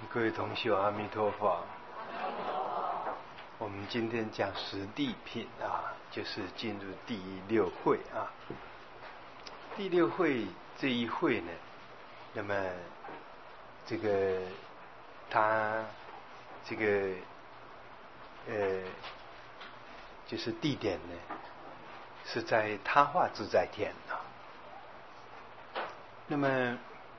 各位同学，阿弥陀佛。我们今天讲十地品啊，就是进入第六会啊。第六会这一会呢，那么这个它这个就是地点呢，是在他化自在天啊。那么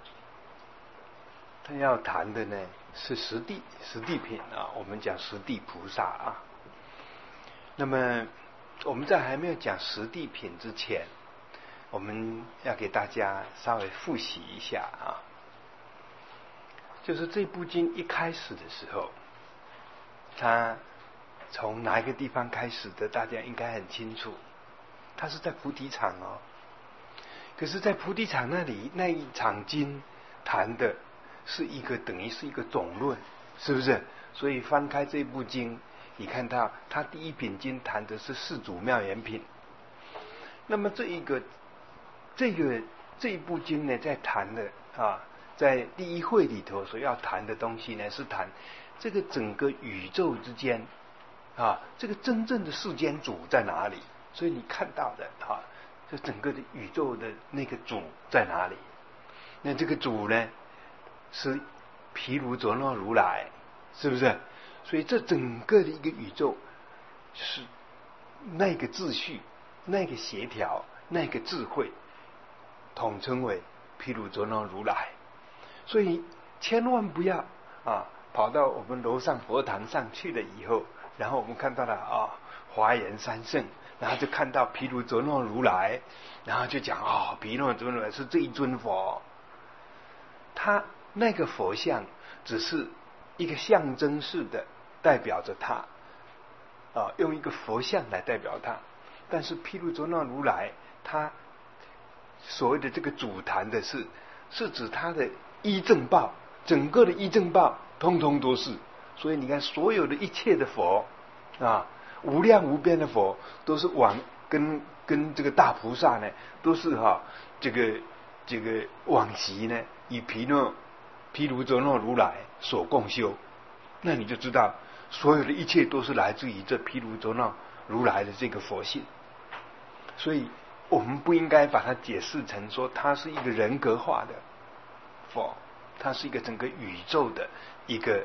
他要谈的呢是十地品啊，我们讲十地菩萨啊。那么我们在还没有讲十地品之前，我们要给大家稍微复习一下啊。就是这部经一开始的时候，它从哪一个地方开始的，大家应该很清楚。它是在菩提场哦。可是在菩提场那里，那一场经谈的是一个等于是一个总论，是不是？所以翻开这部经，你看到它第一品经谈的是四祖妙严品。那么这一部经呢，在谈的啊，在第一会里头所要谈的东西呢，是谈这个整个宇宙之间啊，这个真正的世间主在哪里？所以你看到的啊，这整个的宇宙的那个主在哪里？那这个主呢，是毗卢遮那如来，是不是？所以这整个的一个宇宙，是那个秩序、那个协调、那个智慧，统称为毗卢遮那如来。所以千万不要啊，跑到我们楼上佛堂上去了以后，然后我们看到了啊，华严三圣，然后就看到毗卢遮那如来，然后就讲啊，毗卢遮那如来是这一尊佛。他那个佛像只是一个象征式的代表着他啊，用一个佛像来代表他。但是毗卢遮那如来，他所谓的这个主谈的是指他的依正报，整个的依正报通通都是。所以你看，所有的一切的佛啊，无量无边的佛，都是跟这个大菩萨呢，都是这个往昔呢，以毗卢遮那如来所共修。那你就知道，所有的一切都是来自于这毗卢遮那如来的这个佛性。所以我们不应该把它解释成说它是一个人格化的佛，它是一个整个宇宙的一个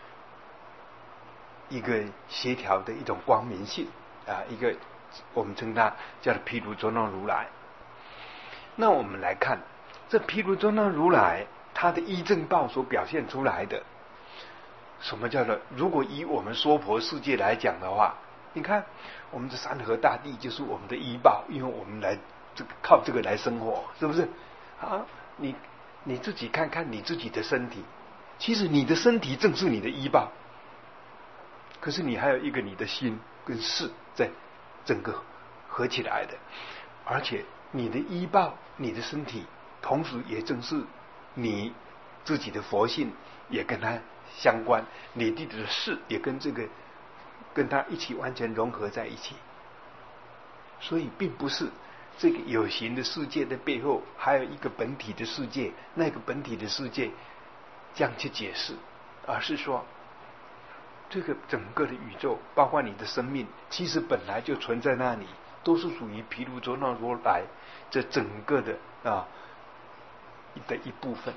协调的一种光明性啊，一个我们称它叫做毗卢遮那如来。那我们来看这毗卢遮那如来，他的依正报所表现出来的，什么叫做？如果以我们娑婆世界来讲的话，你看我们这山河大地就是我们的依报，因为我们来靠这个来生活，是不是？啊，你自己看看你自己的身体，其实你的身体正是你的依报。可是你还有一个你的心跟事在整个合起来的，而且你的依报，你的身体，同时也正是你自己的佛性也跟它相关，你自己的事也跟它一起完全融合在一起。所以并不是这个有形的世界的背后还有一个本体的世界，那个本体的世界这样去解释，而是说这个整个的宇宙，包括你的生命，其实本来就存在那里，都是属于毗卢遮那如来这整个的的一部分。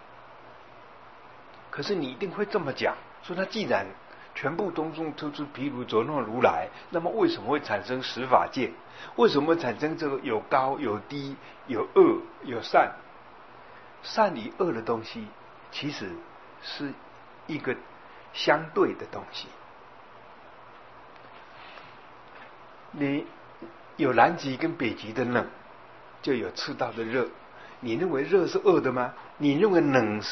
可是你一定会这么讲，说他既然全部都是毗卢遮那如来，那么为什么会产生十法界？为什么产生这个有高有低，有恶有善？善与恶的东西其实是一个相对的东西。你有南极跟北极的冷，就有赤道的热。你认为热是恶的吗？你认为冷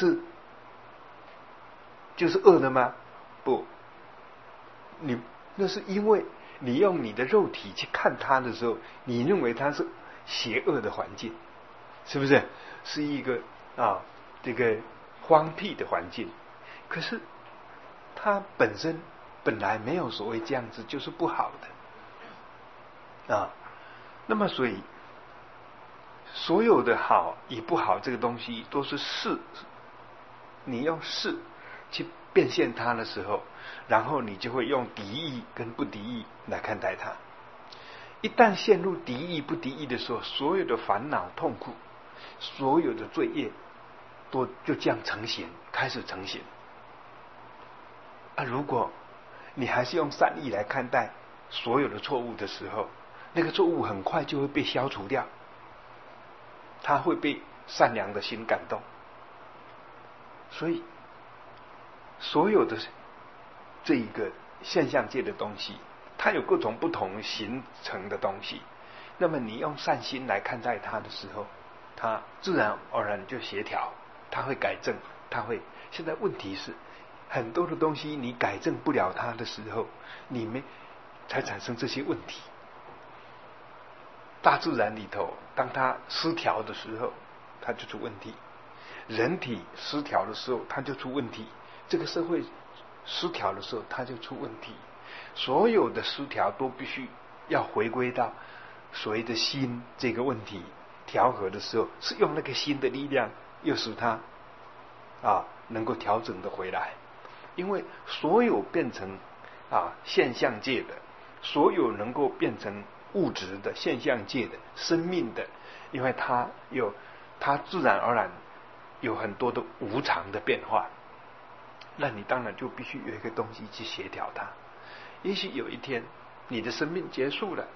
就是恶的吗？不，那是因为你用你的肉体去看它的时候，你认为它是邪恶的环境，是不是？是一个这个荒僻的环境。可是它本来没有所谓这样子就是不好的啊。那么所以所有的好与不好这个东西都是事，你用事去变现它的时候，然后你就会用敌意跟不敌意来看待它。一旦陷入敌意不敌意的时候，所有的烦恼痛苦，所有的罪业都就这样成型，开始成型。如果你还是用善意来看待所有的错误的时候，那个错误很快就会被消除掉，它会被善良的心感动。所以所有的这一个现象界的东西，它有各种不同形成的东西，那么你用善心来看待它的时候，它自然而然就协调，它会改正，它会。现在问题是很多的东西你改正不了它的时候，你们才产生这些问题。大自然里头，当它失调的时候，它就出问题；人体失调的时候，它就出问题；这个社会失调的时候，它就出问题。所有的失调都必须要回归到所谓的心这个问题调和的时候，是用那个心的力量，又使它能够调整的回来。因为所有变成现象界的，所有能够变成物质的现象界的生命的，因为它自然而然有很多的无常的变化，那你当然就必须有一个东西去协调它。也许有一天你的生命结束了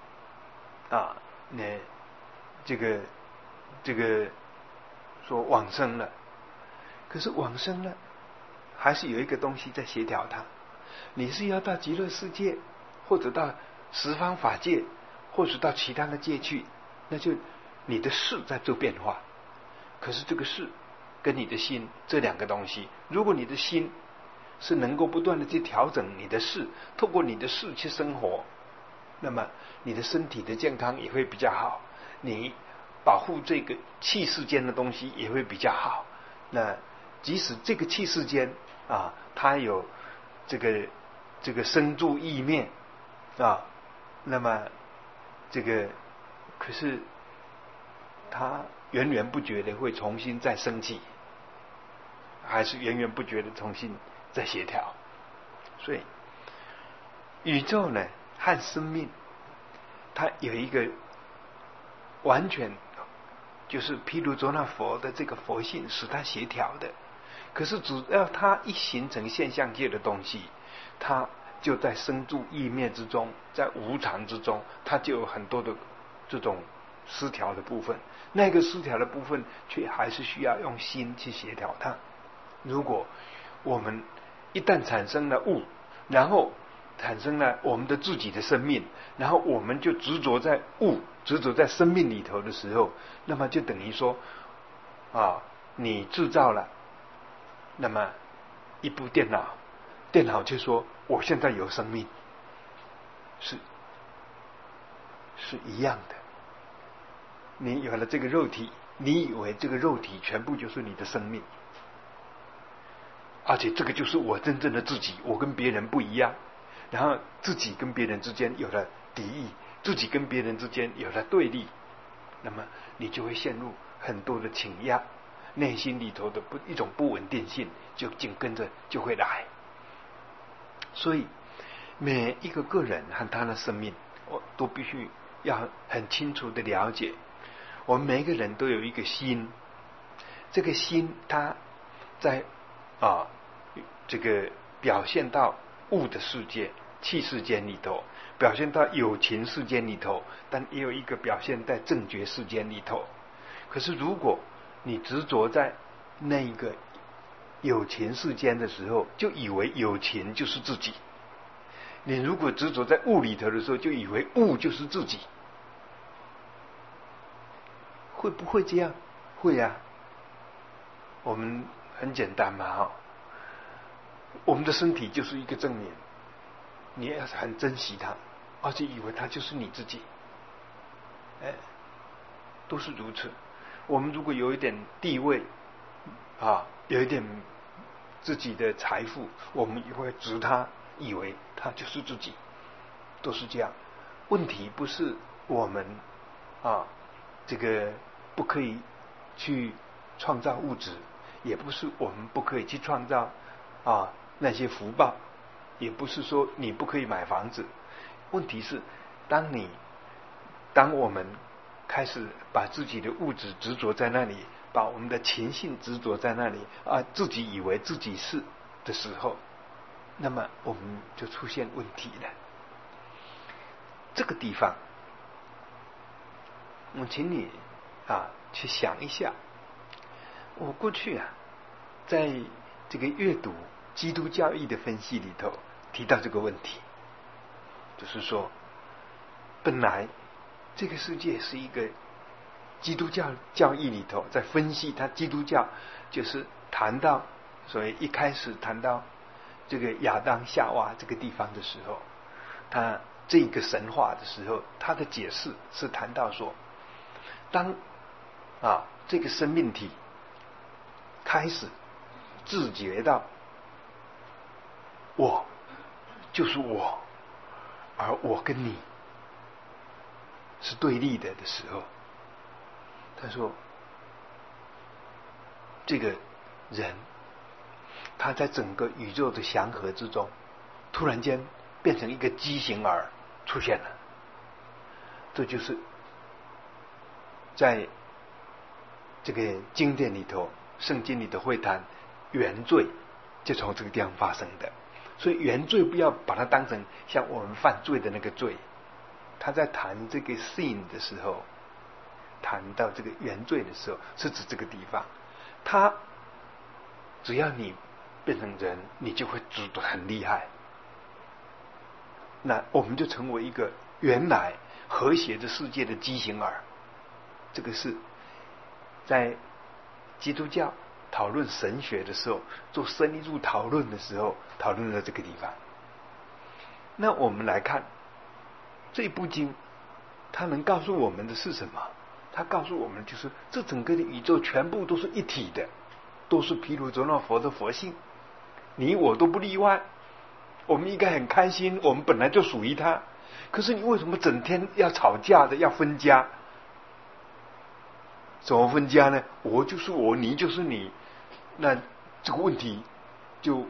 那这个说往生了，可是往生了还是有一个东西在协调它。你是要到极乐世界，或者到十方法界，或者到其他的界去，那就你的事在做变化。可是这个事跟你的心这两个东西，如果你的心是能够不断的去调整你的事，透过你的事去生活，那么你的身体的健康也会比较好，你保护这个气世间的东西也会比较好。那即使这个气世间它有这个生住意灭那么可是它源源不绝的会重新再升起，还是源源不绝的重新再协调。所以宇宙呢和生命，它有一个完全就是譬如说那佛的这个佛性使它协调的。可是只要它一形成现象界的东西，它就在生住意灭之中，在无常之中，它就有很多的这种失调的部分。那个失调的部分却还是需要用心去协调它。如果我们一旦产生了物，然后产生了我们的自己的生命，然后我们就执着在物，执着在生命里头的时候，那么就等于说你制造了那么一部电脑，电脑就说我现在有生命，是一样的。你有了这个肉体，你以为这个肉体全部就是你的生命，而且这个就是我真正的自己，我跟别人不一样。然后自己跟别人之间有了敌意，自己跟别人之间有了对立，那么你就会陷入很多的倾轧，内心里头的一种不稳定性就紧跟着就会来。所以每一个个人和他的生命，我都必须要很清楚的了解，我们每一个人都有一个心，这个心它在这个表现到物的世界气世间里头，表现到有情世间里头，但也有一个表现在正觉世间里头。可是如果你执着在那个有情世间的时候，就以为有情就是自己；你如果执着在物里头的时候，就以为物就是自己。会不会这样？会啊。我们很简单嘛我们的身体就是一个证明，你要很珍惜它，而且以为它就是你自己，都是如此。我们如果有一点地位有一点自己的财富，我们也会执它，以为它就是自己，都是这样。问题不是我们这个不可以去创造物质，也不是我们不可以去创造那些福报，也不是说你不可以买房子。问题是，当我们开始把自己的物质执着在那里，把我们的情性执着在那里自己以为自己是的时候，那么我们就出现问题了。这个地方，我请你去想一下。我过去在这个阅读基督教义的分析里头提到这个问题，就是说，本来这个世界是一个基督教义里头在分析它，基督教就是谈到，所以一开始谈到这个亚当夏娃这个地方的时候，他这个神话的时候，他的解释是谈到说，当这个生命体开始自觉到我就是我，而我跟你是对立的时候，他说这个人他在整个宇宙的祥和之中突然间变成一个畸形儿出现了。这就是在这个经典里头，圣经里头会谈原罪，就从这个地方发生的。所以原罪不要把它当成像我们犯罪的那个罪，他在谈这个 sin 的时候，谈到这个原罪的时候，是指这个地方。他只要你变成人，你就会知道很厉害，那我们就成为一个原来和谐的世界的畸形儿。这个是在基督教讨论神学的时候，做深入讨论的时候，讨论了这个地方。那我们来看这部经，它能告诉我们的是什么？它告诉我们就是这整个的宇宙全部都是一体的，都是毗卢遮那佛的佛性，你我都不例外。我们应该很开心，我们本来就属于他。可是你为什么整天要吵架的，要分家？怎么分家呢？我就是我，你就是你，那这个问题就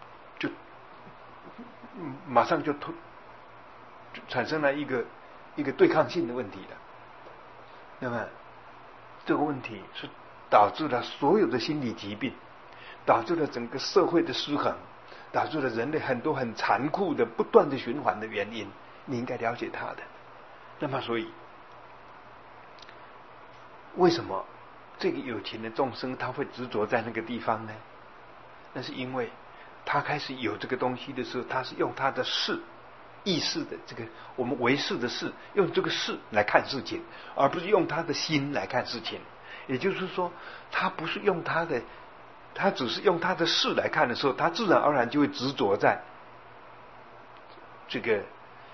马上就产生了一个对抗性的问题了。那么这个问题是导致了所有的心理疾病，导致了整个社会的失衡，导致了人类很多很残酷的不断的循环的原因，你应该了解它的。那么所以为什么这个有情的众生他会执着在那个地方呢？那是因为他开始有这个东西的时候，他是用他的视意识的这个我们唯识的视，用这个视来看事情，而不是用他的心来看事情。也就是说，他不是用他的，他只是用他的视来看的时候，他自然而然就会执着在这个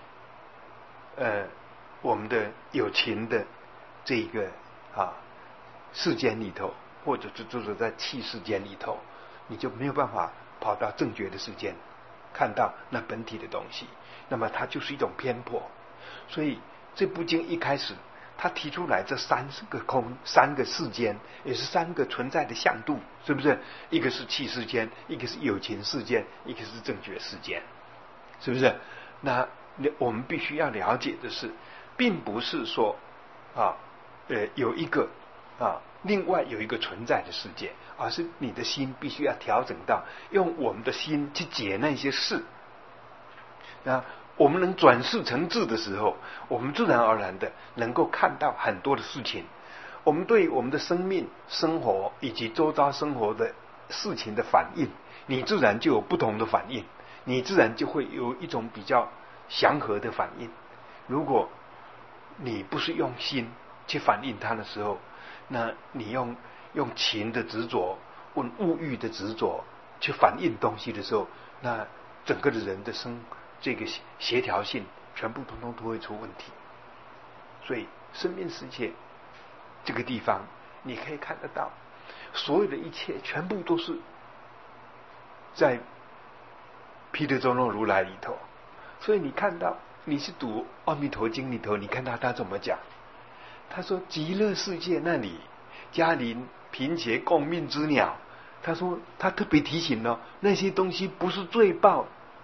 我们的有情的这个世间里头，或者是就是在气世间里头，你就没有办法跑到正觉的世间看到那本体的东西，那么它就是一种偏颇。所以这部经一开始他提出来这三个世间，也是三个存在的向度，是不是？一个是气世间，一个是有情世间，一个是正觉世间，是不是？那我们必须要了解的是，并不是说有一个另外有一个存在的世界，而是你的心必须要调整到用我们的心去解那些事。那我们能转世成智的时候，我们自然而然的能够看到很多的事情。我们对我们的生命、生活以及周遭生活的事情的反应，你自然就有不同的反应，你自然就会有一种比较祥和的反应。如果你不是用心去反应它的时候，那你用情的执着、用物欲的执着去反应东西的时候，那整个的人的这个协调性全部通通都会出问题。所以生命世界这个地方你可以看得到，所有的一切全部都是在毗卢遮那如来里头。所以你看到，你是读阿弥陀经里头，你看到他怎么讲？他说极乐世界那里，嘉陵贫且共命之鸟， 他说他特别提醒了，那些东西不是罪报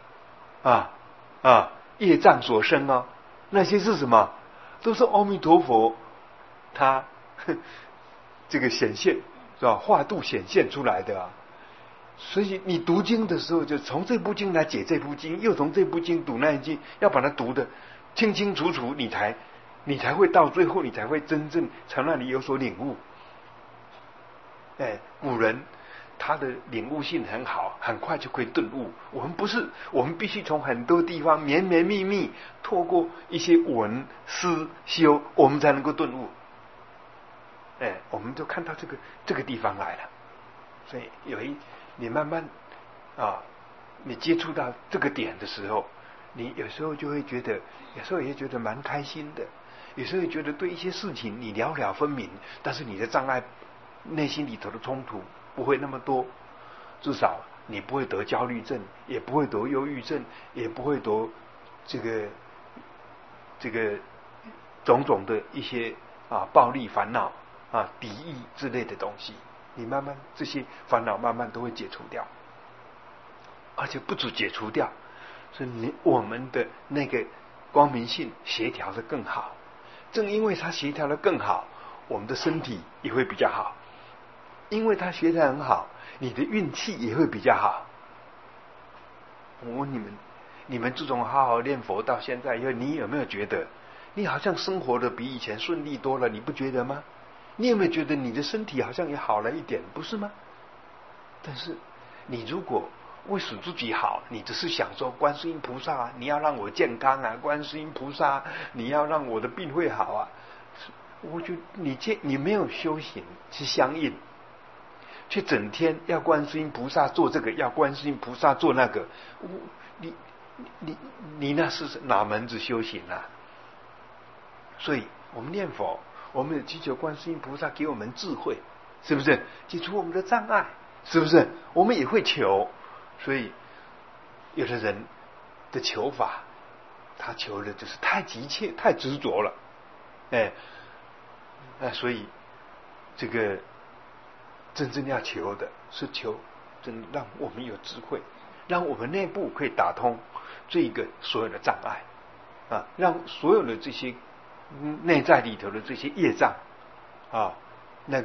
业障所生哦，那些是什么？都是阿弥陀佛他这个显现是吧？化度显现出来的啊。所以你读经的时候，就从这部经来解这部经，又从这部经读那一经，要把它读得清清楚楚，你才会到最后，你才会真正从那里有所领悟。古人他的领悟性很好，很快就可以顿悟。我们不是，我们必须从很多地方绵绵密密，透过一些文思修，我们才能够顿悟。我们就看到这个地方来了。所以你慢慢你接触到这个点的时候，你有时候就会觉得，有时候也觉得蛮开心的，有时候也觉得对一些事情你了了分明，但是你的障碍，内心里头的冲突不会那么多，至少你不会得焦虑症，也不会得忧郁症，也不会得这个种种的一些暴力烦恼敌意之类的东西，你慢慢这些烦恼慢慢都会解除掉，而且不止解除掉，是我们的那个光明性协调的更好。正因为它协调的更好，我们的身体也会比较好。因为它协调很好，你的运气也会比较好。我问你们自从好好念佛到现在以后，你有没有觉得你好像生活的比以前顺利多了？你不觉得吗？你有没有觉得你的身体好像也好了一点，不是吗？但是你如果为使自己好，你只是想说观世音菩萨你要让我健康啊，观世音菩萨你要让我的病会好啊，我觉得你没有修行去相应，却整天要观世音菩萨做这个，要观世音菩萨做那个，你那是哪门子修行啊？所以我们念佛，我们也祈求观世音菩萨给我们智慧，是不是？解除我们的障碍，是不是？我们也会求，所以有的人的求法，他求的就是太急切、太执着了，所以这个真正要求的是求真让我们有智慧，让我们内部可以打通这个所有的障碍让所有的这些内在里头的这些业障那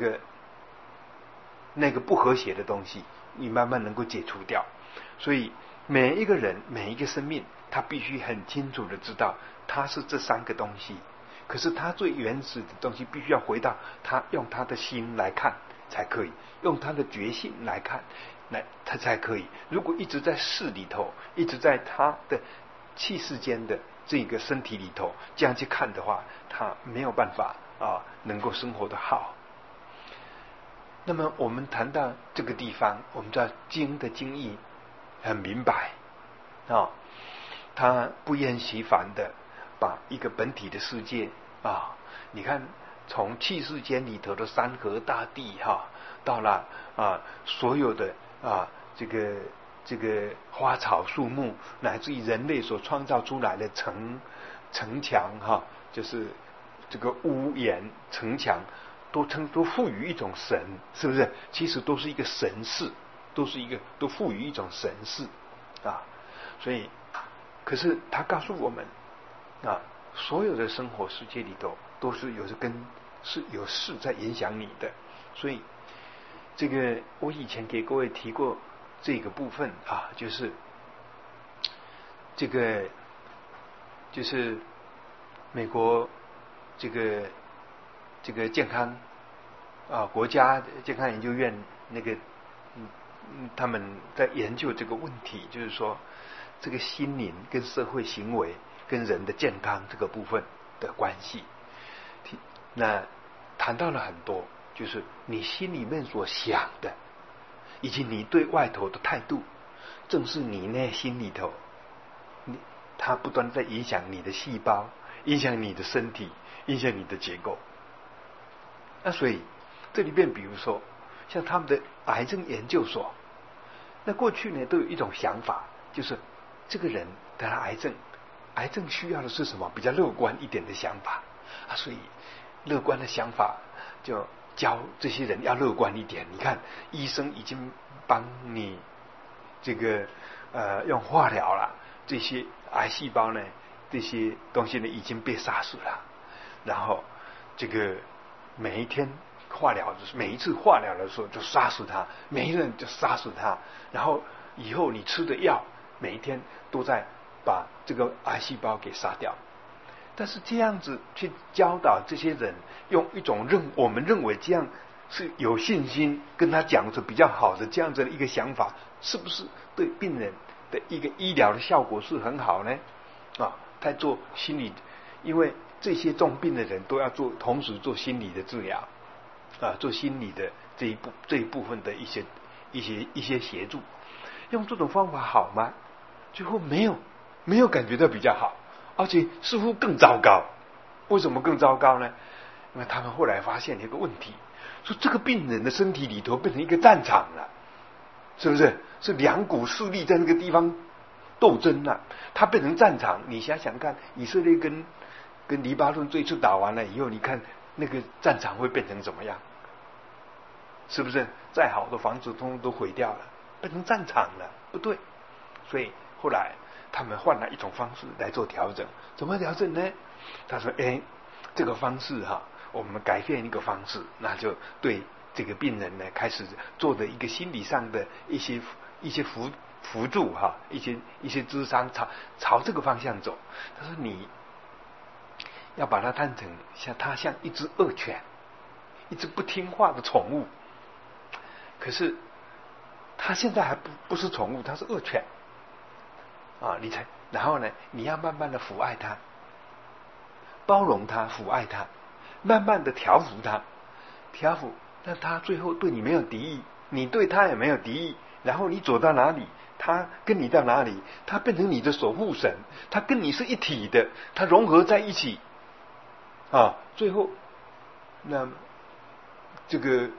个不和谐的东西，你慢慢能够解除掉。所以每一个人每一个生命，他必须很清楚的知道他是这三个东西，可是他最原始的东西必须要回到他用他的心来看才可以，用他的觉性来看他才可以。如果一直在事里头，一直在他的气世间的这个身体里头这样去看的话，他没有办法能够生活的好。那么我们谈到这个地方，我们知道经的经义很明白他不厌其烦的把一个本体的世界你看从气世间里头的山河大地到了所有的这个花草树木，乃至于人类所创造出来的城墙就是这个屋檐城墙，都赋予一种神，是不是？其实都是一个神事，都赋予一种神事所以可是他告诉我们所有的生活世界里头都是有事在影响你的。所以这个我以前给各位提过这个部分就是这个就是美国这个健康国家健康研究院那个他们在研究这个问题，就是说这个心灵跟社会行为跟人的健康这个部分的关系。那谈到了很多，就是你心里面所想的以及你对外头的态度，正是你内心里头它不断在影响你的细胞，影响你的身体，影响你的结构。那所以这里边比如说像他们的癌症研究所，那过去呢都有一种想法，就是这个人得了癌症需要的是什么？比较乐观一点的想法所以乐观的想法就教这些人要乐观一点。你看，医生已经帮你这个用化疗了，这些癌细胞呢，这些东西呢已经被杀死了。然后这个每一天化疗，就是每一次化疗的时候就杀死它，每一个人就杀死它。然后以后你吃的药，每一天都在把这个癌细胞给杀掉。但是这样子去教导这些人，用一种我们认为这样是有信心跟他讲着比较好的这样子的一个想法，是不是对病人的一个医疗的效果是很好呢？在做心理，因为这些重病的人都要同时做心理的治疗，做心理的这一部分的一些协助。用这种方法好吗？最后没有感觉到比较好，而且似乎更糟糕。为什么更糟糕呢？因为他们后来发现一个问题，说这个病人的身体里头变成一个战场了，是不是？是两股势力在那个地方斗争了，它变成战场。你想想看，以色列跟黎巴嫩这一次打完了以后，你看那个战场会变成怎么样？是不是？再好的房子通通都毁掉了，变成战场了，不对。所以后来他们换了一种方式来做调整。怎么调整呢？他说：这个方式我们改变一个方式，那就对这个病人呢开始做的一个心理上的一些辅助一些咨商，朝这个方向走。他说你要把它看成像一只恶犬，一只不听话的宠物。可是它现在还不是宠物，它是恶犬然后呢，你要慢慢的抚爱它，包容它，抚爱它，慢慢的调服它，那它最后对你没有敌意，你对它也没有敌意。然后你走到哪里，它跟你到哪里，它变成你的守护神，它跟你是一体的，它融合在一起最后那这个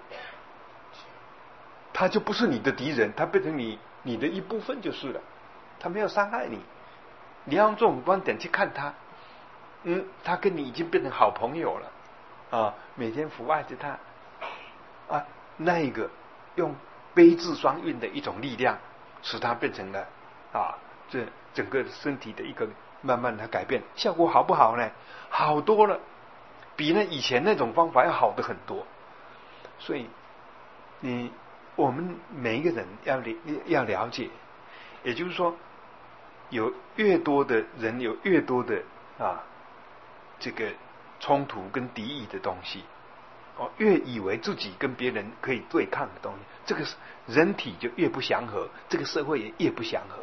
它就不是你的敌人，它变成你的一部分就是了。它没有伤害你，你要用这种观点去看它，它跟你已经变成好朋友了每天抚爱着它那一个用悲智双运的一种力量，使它变成了这整个身体的一个慢慢的改变。效果好不好呢？好多了，比以前那种方法要好的很多。所以我们每一个人要了解，也就是说，有越多的人有越多的这个冲突跟敌意的东西，越以为自己跟别人可以对抗的东西，这个人体就越不祥和，这个社会也越不祥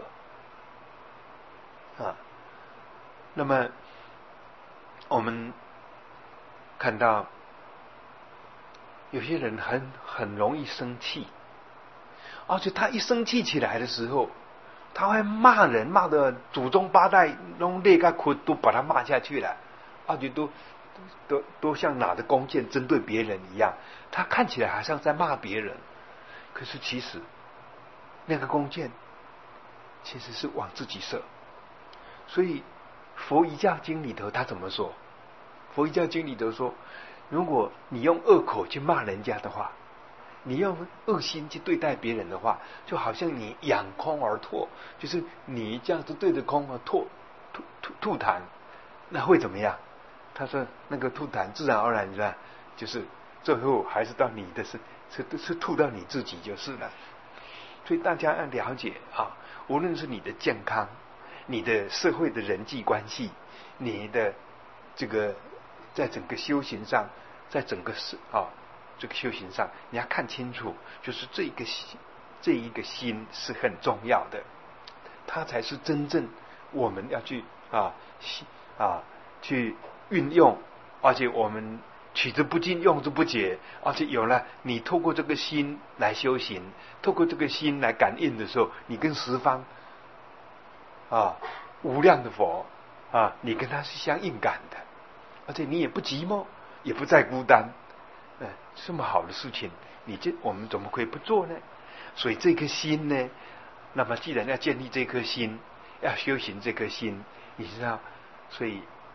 和那么我们看到有些人很容易生气，而且他一生气起来的时候，他会骂人，骂的祖宗八代弄裂开哭都把他骂下去了，而且都像拿着弓箭针对别人一样。他看起来好像在骂别人，可是其实那个弓箭其实是往自己射。所以佛遗教经里头他怎么说？佛遗教经里头说，如果你用恶口去骂人家的话，你用恶心去对待别人的话，就好像你仰空而唾，就是你这样子对着空而吐痰，那会怎么样？他说那个吐痰自然而然的，就是最后还是到你的是吐到你自己就是了。所以大家要了解无论是你的健康，你的社会的人际关系，你的这个在整个修行上，在整个这个修行上，你要看清楚，就是这一个心是很重要的，它才是真正我们要去去运用，而且我们取之不尽，用之不竭。而且有了你透过这个心来修行，透过这个心来感应的时候，你跟十方无量的佛你跟他是相应感的，而且你也不寂寞，也不再孤单。这么好的事情，我们怎么可以不做呢？所以这颗心呢，那么既然要建立这颗心，要修行这颗心，你知道，所以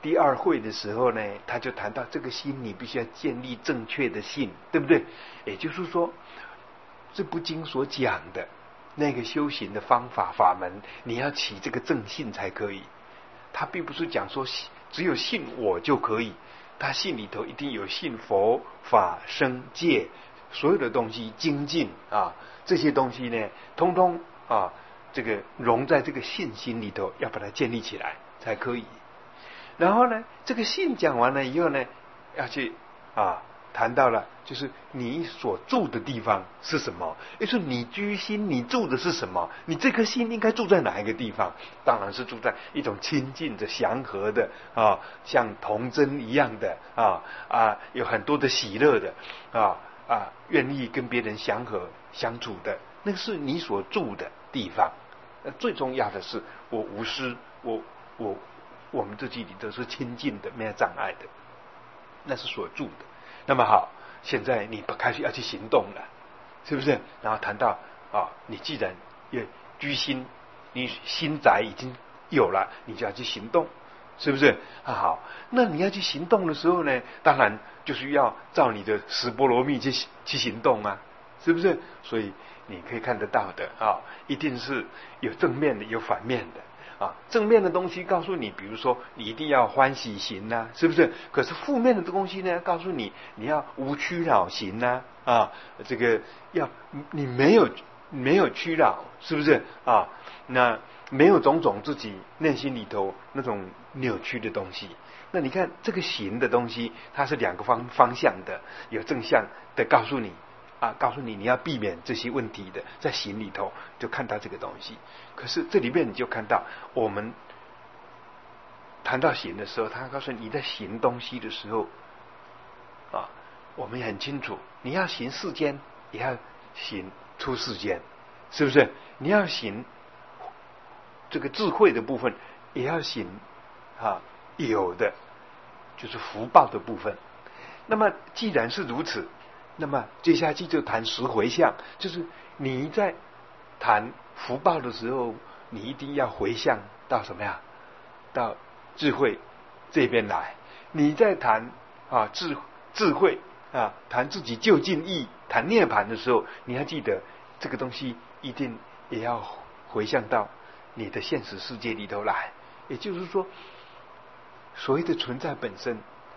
第二会的时候呢，他就谈到这个心，你必须要建立正确的信，对不对？也就是说，这部经所讲的那个修行的方法法门，你要起这个正信才可以。他并不是讲说只有信我就可以，他信里头一定有信佛法僧戒所有的东西，精进啊，这些东西呢，通通啊，这个融在这个信心里头，要把它建立起来才可以。然后呢，这个信讲完了以后呢，要去谈到了，就是你所住的地方是什么？就是你居心，你住的是什么？你这颗心应该住在哪一个地方？当然是住在一种亲近的、祥和的像童真一样的有很多的喜乐的愿意跟别人祥和相处的，那个是你所住的地方。最重要的是，我无私，我们自己里都是亲近的，没有障碍的，那是所住的。那么好，现在你开始要去行动了，是不是？然后谈到你既然也居心，你心宅已经有了，你就要去行动，是不是？好，那你要去行动的时候呢，当然就是要照你的十波罗蜜去行动啊，是不是？所以你可以看得到的一定是有正面的，有反面的。正面的东西告诉你，比如说你一定要欢喜行啊，是不是？可是负面的东西呢，告诉你你要无屈恼行啊，这个你没有屈恼，是不是那没有种种自己内心里头那种扭曲的东西。那你看这个行的东西，它是两个方向的，有正向的告诉你告诉你要避免这些问题的，在行里头就看到这个东西。可是这里面你就看到，我们谈到行的时候，他告诉你在行东西的时候我们也很清楚，你要行世间，也要行出世间，是不是？你要行这个智慧的部分，也要行有的就是福报的部分。那么既然是如此，那么接下去就谈十回向，就是你在谈福报的时候，你一定要回向到什么呀？到智慧这边来。你在谈智慧谈自己究竟义，谈涅槃的时候，你要记得这个东西一定也要回向到你的现实世界里头来。也就是说，所谓的存在本身，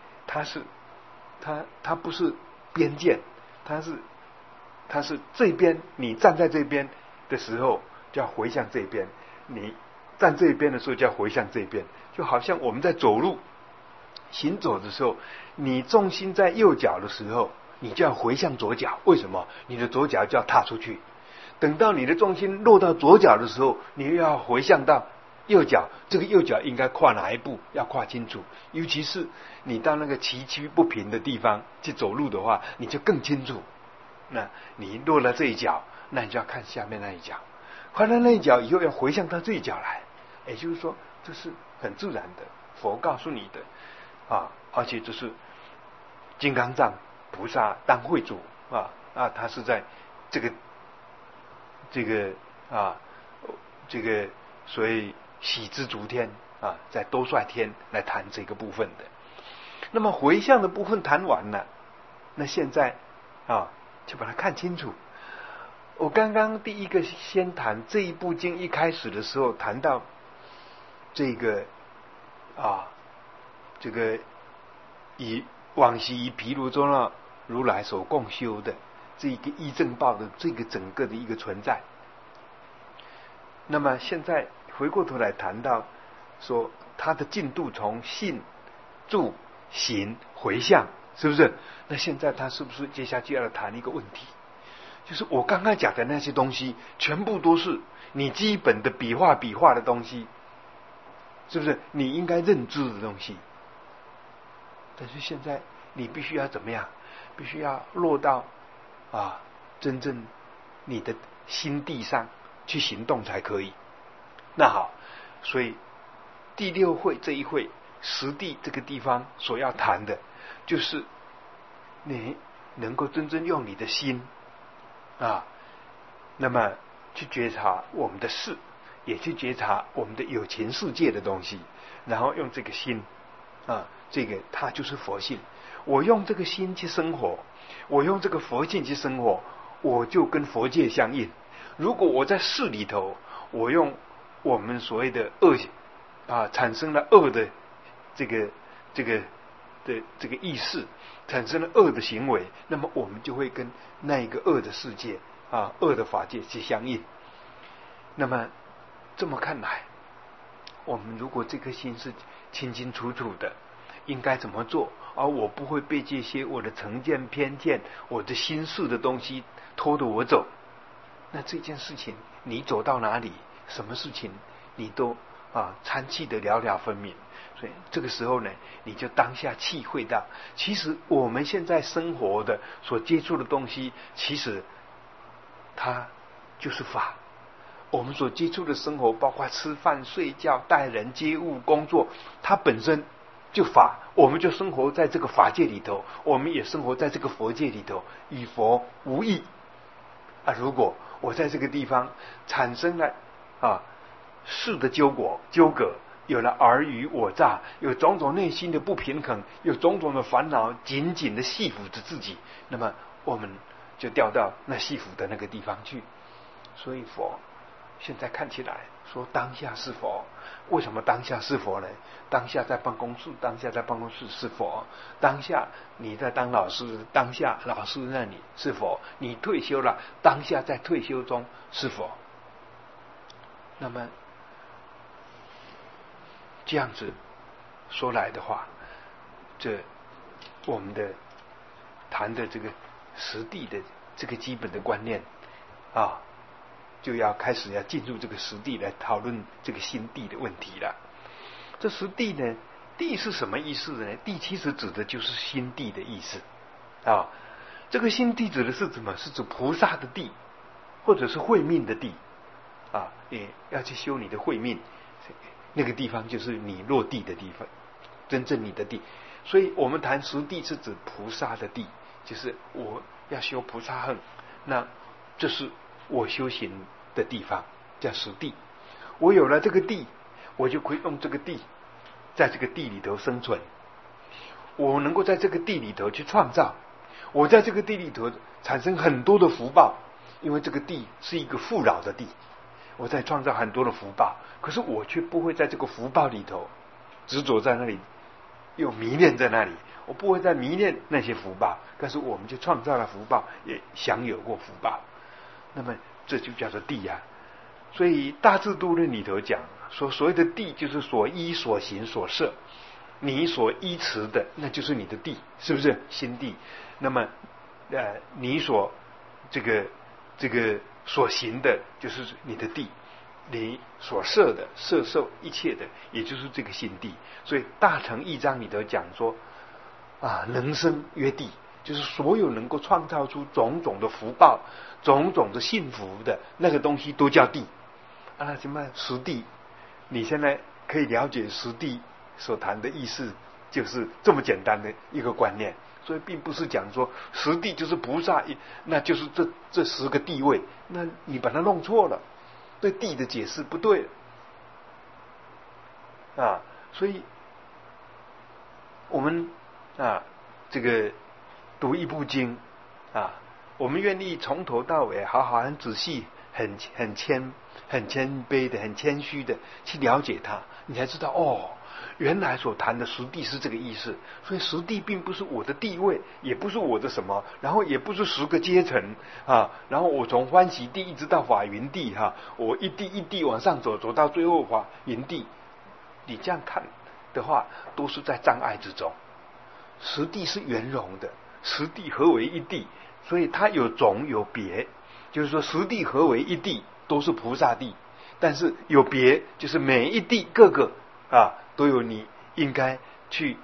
它不是边界，它是这边，你站在这边的时候就要回向这边，你站这边的时候就要回向这边。就好像我们在走路行走的时候，你重心在右脚的时候，你就要回向左脚。为什么？你的左脚就要踏出去。等到你的重心落到左脚的时候，你又要回向到右脚，这个右脚应该跨哪一步，要跨清楚。尤其是你到那个崎岖不平的地方去走路的话，你就更清楚。那你落了这一脚，那你就要看下面那一脚，看到那一脚以后要回向到这一脚来。也就是说，这是很自然的，佛告诉你的而且这是金刚藏菩萨当会主他是在这个所以喜之足天在多帅天来谈这个部分的。那么回向的部分谈完了，那现在就把它看清楚。我刚刚第一个先谈这一部经一开始的时候谈到这个以往昔以毗卢遮那如来所共修的这一个依正报的这个整个的一个存在。那么现在回过头来谈到说它的进度从信、住、行、回向，是不是？那现在他是不是接下去要谈一个问题，就是我刚刚讲的那些东西全部都是你基本的笔画的东西，是不是你应该认知的东西？但是现在你必须要怎么样？必须要落到真正你的心地上去行动才可以。那好，所以第六会这一会实地这个地方所要谈的，就是你能够真正用你的心那么去觉察我们的事，也去觉察我们的有情世界的东西，然后用这个心这个它就是佛性。我用这个心去生活，我用这个佛性去生活，我就跟佛界相应。如果我在世里头，我用我们所谓的恶产生了恶的这个意识，产生了恶的行为，那么我们就会跟那一个恶的世界恶的法界去相应。那么这么看来，我们如果这颗心是清清楚楚的，应该怎么做，而我不会被这些我的成见偏见我的心事的东西拖着我走，那这件事情你走到哪里，什么事情你都参气的了了分明。所以这个时候呢，你就当下体会到，其实我们现在生活的所接触的东西，其实它就是法。我们所接触的生活，包括吃饭、睡觉、待人接物、工作，它本身就法。我们就生活在这个法界里头，我们也生活在这个佛界里头，与佛无异。如果我在这个地方产生了事的纠葛，有了尔虞我诈，有种种内心的不平衡，有种种的烦恼，紧紧的系缚着自己，那么我们就掉到那系缚的那个地方去。所以佛现在看起来说当下是佛，为什么当下是佛呢？当下在办公室是佛，当下你在当老师，当下老师那里是佛，你退休了，当下在退休中是佛。那么这样子说来的话，这我们的谈的这个实地的这个基本的观念就要开始要进入这个实地来讨论这个心地的问题了。这实地呢，地是什么意思呢？地其实指的就是心地的意思这个心地指的是什么？是指菩萨的地，或者是慧命的地你要去修你的慧命，那个地方就是你落地的地方，真正你的地。所以我们谈实地是指菩萨的地，就是我要修菩萨行，那这是我修行的地方，叫实地。我有了这个地，我就可以用这个地，在这个地里头生存。我能够在这个地里头去创造，我在这个地里头产生很多的福报，因为这个地是一个富饶的地，我在创造很多的福报。可是我却不会在这个福报里头执着在那里，又迷恋在那里，我不会再迷恋那些福报，但是我们就创造了福报，也享有过福报。那么这就叫做地所以大智度论里头讲说，所谓的地就是所依所行所摄，你所依持的那就是你的地，是不是心地？那么你所这个所行的就是你的地，你所摄的摄受一切的也就是这个心地。所以大乘义章里头讲说能生曰地，就是所有能够创造出种种的福报、种种的幸福的那个东西都叫地什么实地？你现在可以了解实地所谈的意思，就是这么简单的一个观念。所以并不是讲说实地就是菩萨，那就是这10个地位，那你把它弄错了，对地的解释不对所以我们这个读一部经我们愿意从头到尾好好很仔细、很谦卑的、很谦虚的去了解它，你才知道原来所谈的实地是这个意思。所以实地并不是我的地位，也不是我的什么，然后也不是10个阶层然后我从欢喜地一直到法云地我一地一地往上走到最后法云地。你这样看的话，都是在障碍之中。实地是圆融的，实地合为一地，所以它有种有别，就是说实地合为一地都是菩萨地，但是有别，就是每一地各个都有你应该去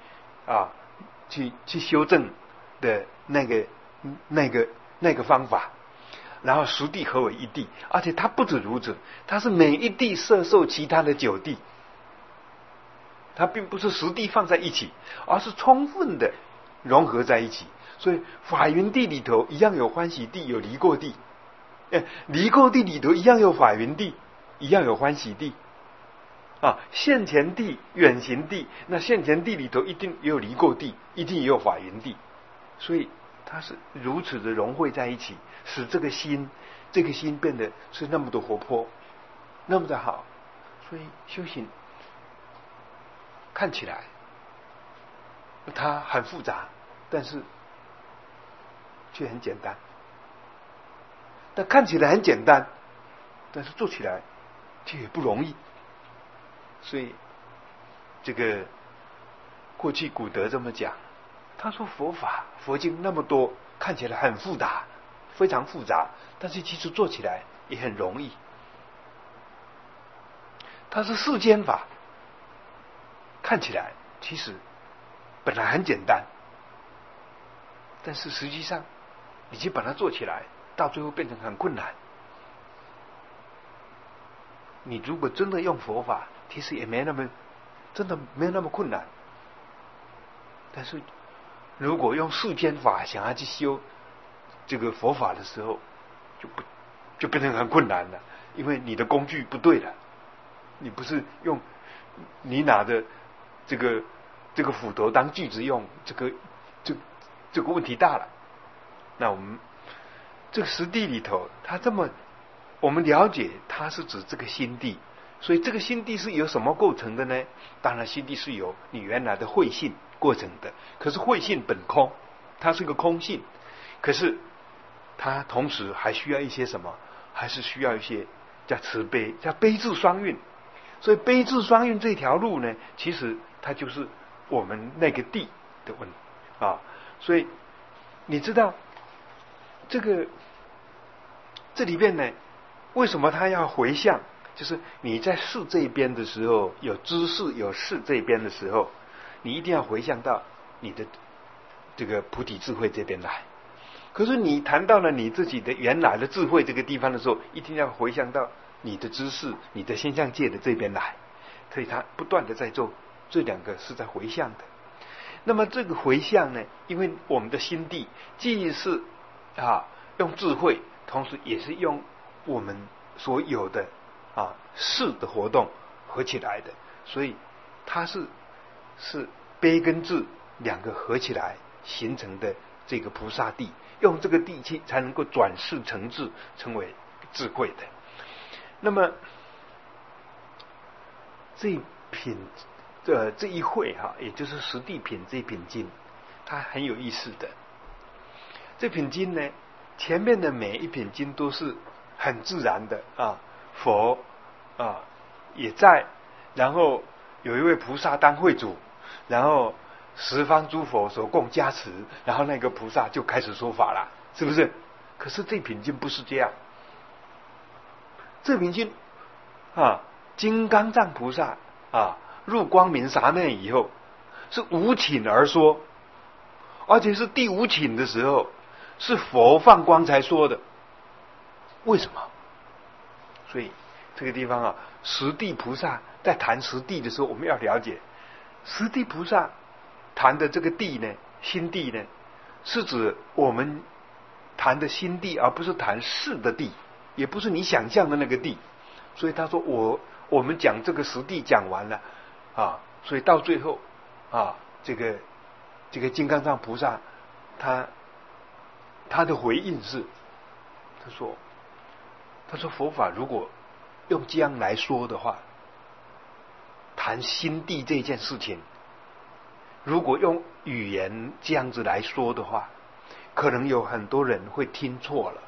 修正的那个方法。然后实地合为一地，而且它不止如此，它是每一地摄受其他的9地，它并不是实地放在一起，而是充分的融合在一起。所以法云地里头一样有欢喜地，有离垢地，离垢地里头一样有法云地，一样有欢喜地现前地、远行地，那现前地里头一定也有离垢地，一定也有法云地，所以它是如此的融汇在一起，使这个心变得是那么的活泼，那么的好。所以修行看起来它很复杂，但是却很简单。但看起来很简单，但是做起来却也不容易。所以这个过去古德这么讲，他说佛经那么多，看起来很复杂，非常复杂，但是其实做起来也很容易。它是世间法，看起来其实本来很简单，但是实际上你去把它做起来，到最后变成很困难。你如果真的用佛法，其实也真的没那么困难。但是如果用世间法想要去修这个佛法的时候，就变成很困难了，因为你的工具不对了。你不是用你拿着这个斧头当锯子用，这个问题大了。那我们这个实地里头，它这么我们了解，它是指这个心地。所以这个心地是由什么构成的呢？当然心地是由你原来的慧性构成的。可是慧性本空，它是个空性，可是它同时还需要一些什么？还是需要一些叫慈悲，叫悲智双运。所以悲智双运这条路呢，其实它就是我们那个地的问题啊。所以你知道这里面呢，为什么它要回向？就是你在事这边的时候，有知识有事这边的时候，你一定要回向到你的这个菩提智慧这边来。可是你谈到了你自己的原来的智慧这个地方的时候，一定要回向到你的知识、你的现象界的这边来。所以它不断的在做，这两个是在回向的。那么这个回向呢，因为我们的心地既是用智慧，同时也是用我们所有的事的活动合起来的，所以它是悲跟智两个合起来形成的这个菩萨地，用这个地气才能够转世成智，成为智慧的。那么这一会也就是十地品这一品经，它很有意思的。这品经呢，前面的每一品经都是很自然的佛也在，然后有一位菩萨当会主，然后十方诸佛所共加持，然后那个菩萨就开始说法了，是不是？可是这品经不是这样，这品经金刚藏菩萨入光明刹那以后，是无请而说，而且是第五请的时候，是佛放光才说的。为什么？所以这个地方十地菩萨在谈十地的时候，我们要了解十地菩萨谈的这个地呢，心地呢，是指我们谈的心地，而不是谈事的地，也不是你想象的那个地。所以他说我们讲这个十地讲完了所以到最后这个金刚藏菩萨他的回应是，他说佛法如果用这样来说的话，谈心地这件事情，如果用语言这样子来说的话，可能有很多人会听错了，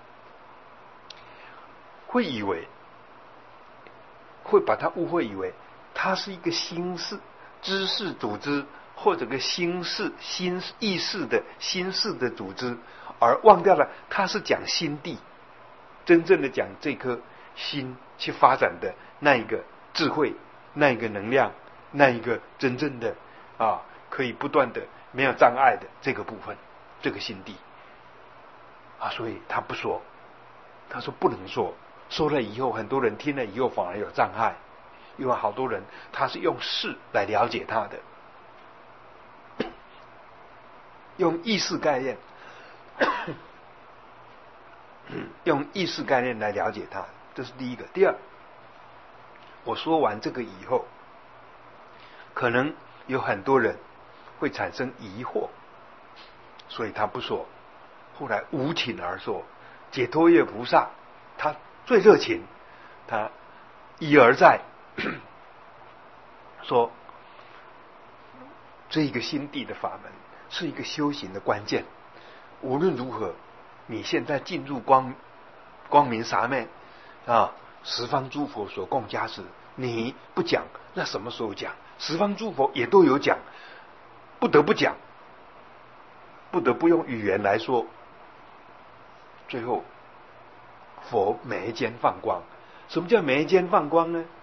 会把它误会以为它是一个心事知识组织，或者个心意识的心事的组织，而忘掉了它是讲心地，真正的讲这颗心去发展的那一个智慧，那一个能量，那一个真正的可以不断的没有障碍的这个部分，这个心地所以他不说，他说不能说，说了以后很多人听了以后反而有障碍，因为好多人他是用事来了解他的，用意识概念用意识概念来了解它，这是第一个。第二， 我说完这个以后，可能有很多人会产生疑惑，所以他不说。后来无请而说，解脱业菩萨他最热情，他一而再说，这一个心地的法门是一个修行的关键。无论如何，你现在进入光明沙门十方诸佛所供加持，你不讲，那什么时候讲？十方诸佛也都有讲，不得不讲，不得不用语言来说。最后佛眉间放光。什么叫眉间放光呢？